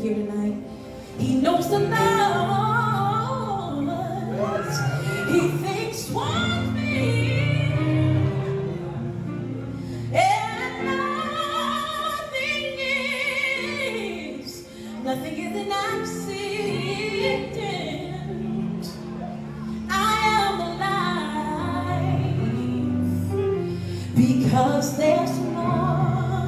here tonight. He knows the thoughts he thinks towards me, and nothing is an accident. I am alive because there's more.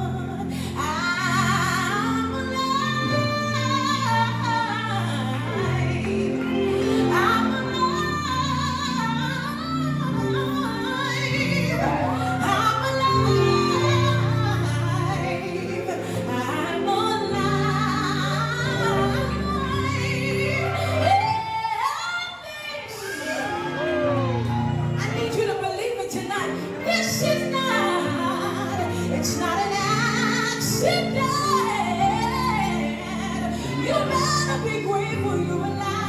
It's not an accident. You better be grateful you're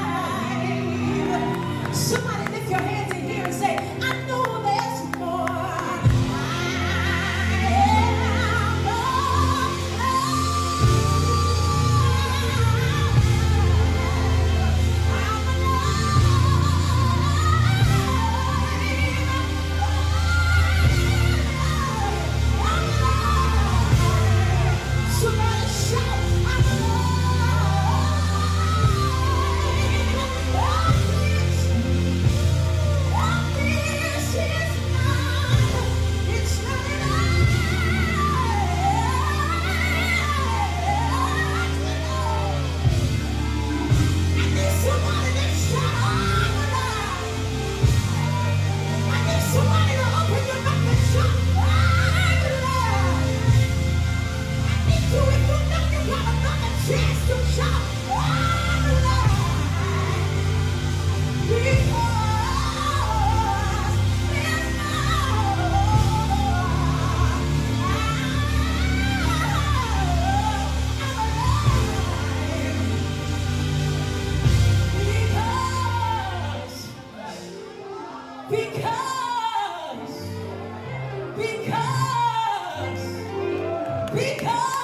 alive. Somebody lift your hands in here and say, I know there's more. I am because